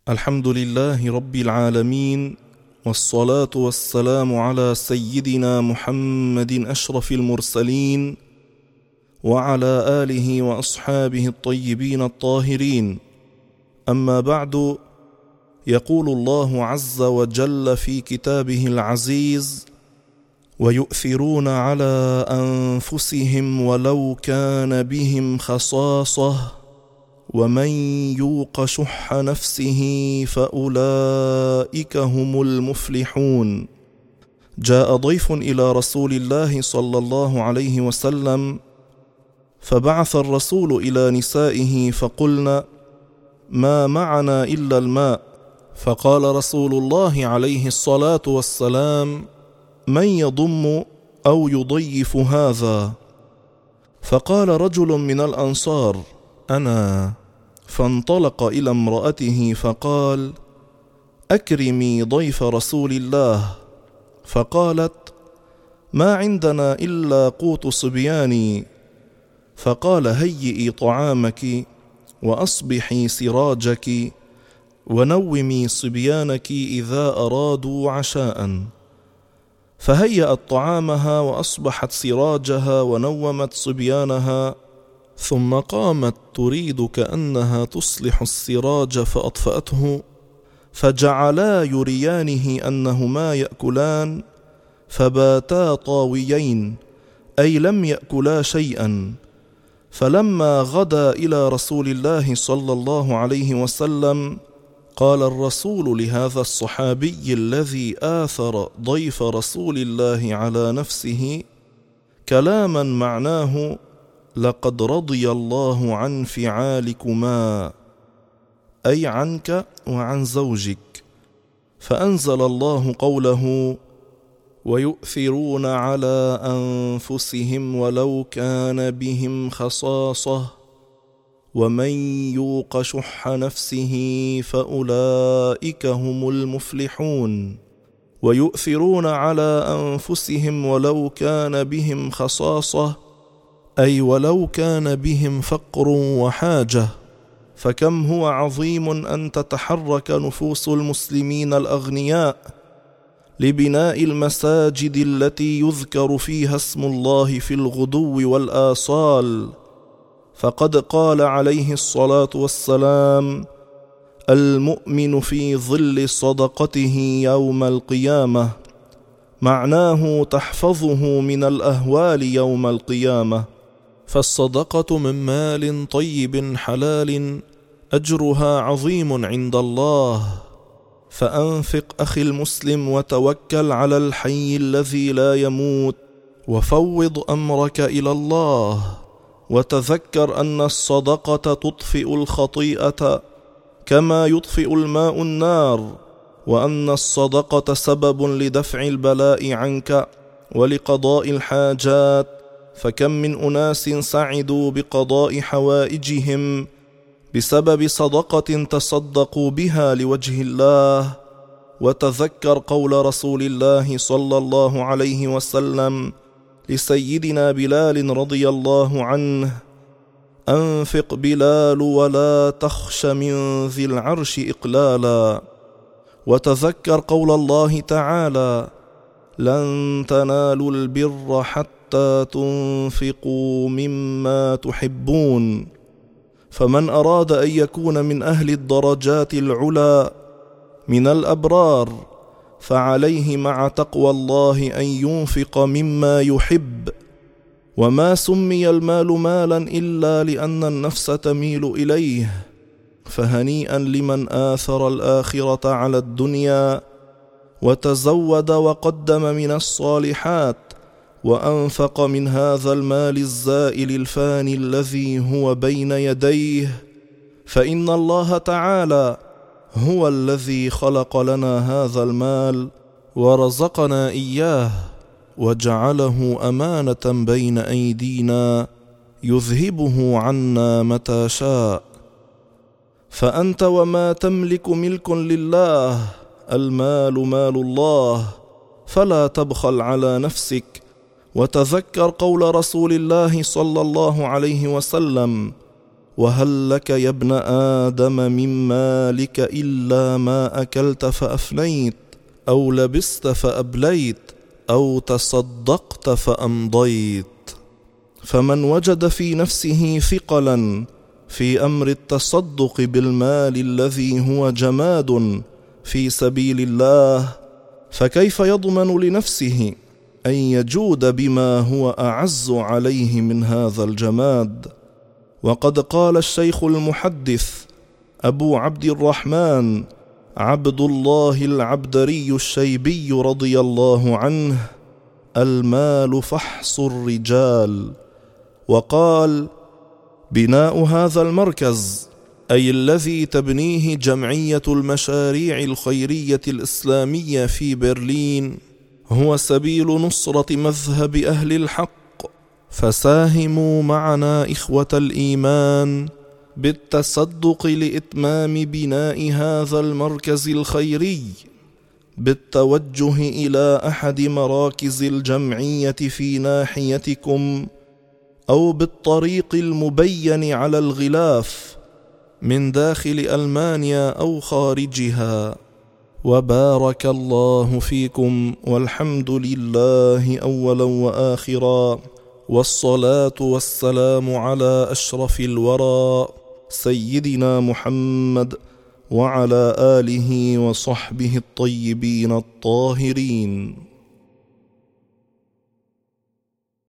الحمد لله رب العالمين، والصلاة والسلام على سيدنا محمد أشرف المرسلين وعلى آله وأصحابه الطيبين الطاهرين. أما بعد، يقول الله عز وجل في كتابه العزيز: ويؤثرون على أنفسهم ولو كان بهم خصاصة ومن يوق شح نفسه فأولئك هم المفلحون. جاء ضيف إلى رسول الله صلى الله عليه وسلم، فبعث الرسول إلى نسائه فقلن: ما معنا إلا الماء. فقال رسول الله عليه الصلاة والسلام: من يضم أو يضيف هذا؟ فقال رجل من الأنصار: أنا. فانطلق إلى امرأته فقال: أكرمي ضيف رسول الله. فقالت: ما عندنا إلا قوت صبياني. فقال: هيئي طعامك وأصبحي سراجك ونومي صبيانك إذا أرادوا عشاء. فهيأت طعامها وأصبحت سراجها ونومت صبيانها، ثم قامت تريد كأنها تصلح السراج فأطفأته، فجعلا يريانه أنهما يأكلان، فباتا طاويين، أي لم يأكلا شيئا. فلما غدا إلى رسول الله صلى الله عليه وسلم، قال الرسول لهذا الصحابي الذي آثر ضيف رسول الله على نفسه كلاما معناه: لقد رضي الله عن فعالكما، أي عنك وعن زوجك. فأنزل الله قوله: ويؤثرون على أنفسهم ولو كان بهم خصاصة ومن يوق شح نفسه فأولئك هم المفلحون. ويؤثرون على أنفسهم ولو كان بهم خصاصة، أي ولو كان بهم فقر وحاجة. فكم هو عظيم أن تتحرك نفوس المسلمين الأغنياء لبناء المساجد التي يذكر فيها اسم الله في الغدو والآصال. فقد قال عليه الصلاة والسلام: المؤمن في ظل صدقته يوم القيامة، معناه تحفظه من الأهوال يوم القيامة. فالصدقة من مال طيب حلال أجرها عظيم عند الله. فأنفق أخي المسلم وتوكل على الحي الذي لا يموت، وفوض أمرك إلى الله، وتذكر أن الصدقة تطفئ الخطيئة كما يطفئ الماء النار، وأن الصدقة سبب لدفع البلاء عنك ولقضاء الحاجات. فكم من أناس سعدوا بقضاء حوائجهم بسبب صدقة تصدقوا بها لوجه الله. وتذكر قول رسول الله صلى الله عليه وسلم لسيدنا بلال رضي الله عنه: أنفق بلال ولا تخش من ذي العرش إقلالا. وتذكر قول الله تعالى: لن تنالوا البر حتى تنفقوا مما تحبون. فمن أراد أن يكون من أهل الدرجات العلى من الأبرار، فعليه مع تقوى الله أن ينفق مما يحب. وما سمي المال مالا إلا لأن النفس تميل إليه. فهنيئا لمن آثر الآخرة على الدنيا وتزود وقدم من الصالحات، وأنفق من هذا المال الزائل الفاني الذي هو بين يديه. فإن الله تعالى هو الذي خلق لنا هذا المال ورزقنا إياه، وجعله أمانة بين أيدينا يذهبه عنا متى شاء. فأنت وما تملك ملك لله، المال مال الله، فلا تبخل على نفسك. وتذكر قول رسول الله صلى الله عليه وسلم: وهل لك يا ابن آدم من مالك إلا ما أكلت فأفنيت، أو لبست فأبليت، أو تصدقت فأمضيت. فمن وجد في نفسه ثقلا في أمر التصدق بالمال الذي هو جماد في سبيل الله، فكيف يضمن لنفسه أن يجود بما هو أعز عليه من هذا الجماد؟ وقد قال الشيخ المحدث أبو عبد الرحمن عبد الله العبدري الشيبي رضي الله عنه: المال فحص الرجال. وقال: بناء هذا المركز، أي الذي تبنيه جمعية المشاريع الخيرية الإسلامية في برلين، هو سبيل نصرة مذهب أهل الحق. فساهموا معنا إخوة الإيمان بالتصدق لإتمام بناء هذا المركز الخيري، بالتوجه إلى أحد مراكز الجمعية في ناحيتكم، أو بالطريق المبين على الغلاف من داخل ألمانيا أو خارجها. وبارك الله فيكم، والحمد لله أولا وآخرا، والصلاة والسلام على أشرف الورى سيدنا محمد وعلى آله وصحبه الطيبين الطاهرين.